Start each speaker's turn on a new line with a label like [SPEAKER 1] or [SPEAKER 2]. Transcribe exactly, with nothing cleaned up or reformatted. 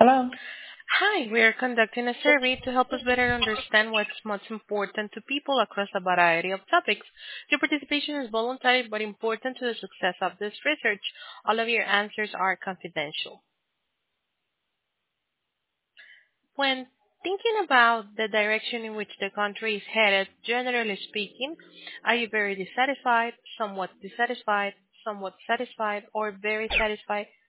[SPEAKER 1] Hello.
[SPEAKER 2] Hi, we are conducting a survey to help us better understand what's most important to people across a variety of topics. Your participation is voluntary but important to the success of this research. All of your answers are confidential. When thinking about the direction in which the country is headed, generally speaking, are you very dissatisfied, somewhat dissatisfied, somewhat satisfied, or very satisfied